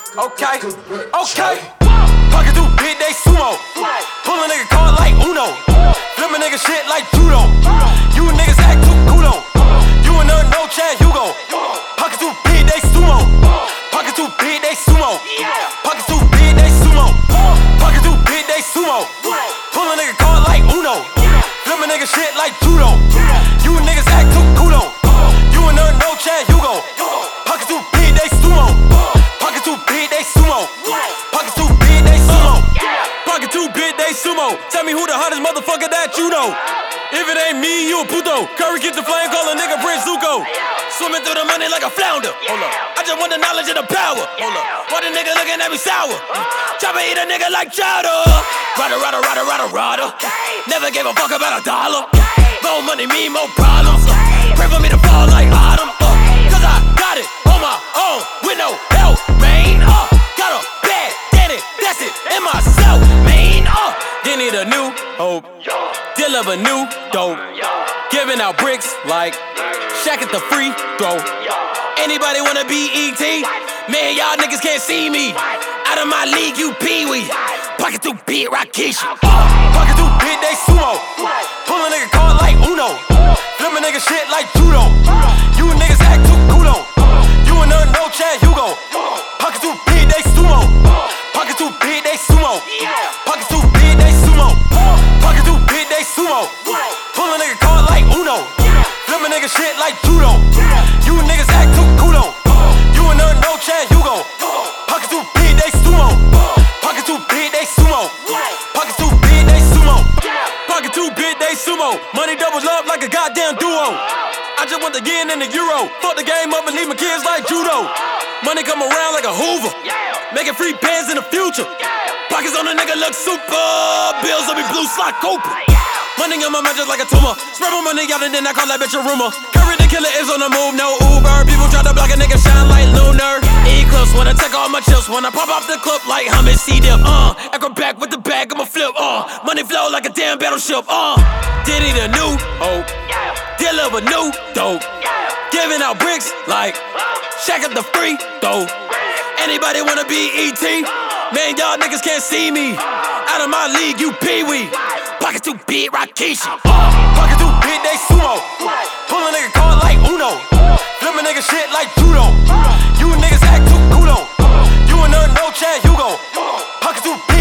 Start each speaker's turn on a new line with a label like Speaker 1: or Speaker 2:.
Speaker 1: Okay, okay. Pocket too big, they sumo. Pull a nigga card like Uno. Flip a nigga shit like judo. You niggas act too kudo. You a nerd, no Chad Hugo. Pocket too big, they sumo. Pocket too big, they sumo. Pocket too big, they sumo. Pocket too big, they sumo. Pull a nigga card like Uno. Flip a nigga shit like judo. You niggas act too kudo. You a nerd, no Chad Hugo. Pocket too big, they sumo. Pocket too big, they sumo. Pocket too big, they sumo. Pocket too big, they sumo. Tell me who the hottest motherfucker that you know. If it ain't me, you a puto. Curry get the flame, call a nigga Prince Zuko. Swimming through the money like a flounder. Hold up. I just want the knowledge and the power. Hold up. Why the nigga looking at me sour? Chopper eat a nigga like chowder. Rada. Never gave a fuck about a dollar. More money mean more problems. Pray for me to fall like autumn. Cause I got it on my own with no help, man. Got a bad daddy, that's it, and myself, man. They need a new hope, deal of a new dope. Giving out bricks like Shaq at the free throw. Anybody wanna be ET? Man, y'all niggas can't see me. Out of my league, you pee-wee. Pocket too big, Rakishi. Pocket too big, they sumo. Pull a nigga card like Uno. Flip a nigga shit like judo. You niggas act too kudo. You a nerd, no Chad Hugo. Pocket too big, they sumo. Pocket too big, they sumo. Pocket too big, they sumo. Pocket too big, they sumo. Pull a nigga card like Uno. Flip a nigga shit like judo. You niggas act too kudo. You a nerd, no Chad Hugo. Pocket too big, they sumo. Pocket too big, they sumo. Pocket too big, they sumo. Pocket too big, they sumo. Money doubles up like a goddamn duo. I just want the yen and the euro. Fuck the game up and leave my kids like judo. Money come around like a Hoover. Making free bands in the future. Pockets on a nigga look super. Bills on me blue slot Cooper. Money on my mind just like a tumor. Spread my money out and then I call that bitch a rumor. Curry the killer is on the move, no Uber. People try to block a nigga shine like lunar. Eclipse when I take all my chips. When I pop off the clip like hummus C-dip. Acrobat with the bag, I'ma flip. Money flow like a damn battleship. Diddy the new hope. Deal of a new dope. Giving out bricks like Shaq at the free throw. Anybody wanna be ET? Man, y'all niggas can't see me. Out of my league, you pee-wee. Pocket too big, Rakishi. Pocket too big, they sumo. Pull a nigga card like Uno. Flip a nigga shit like judo. You niggas act too kudo. You a nerd, no Chad Hugo. Pocket too big.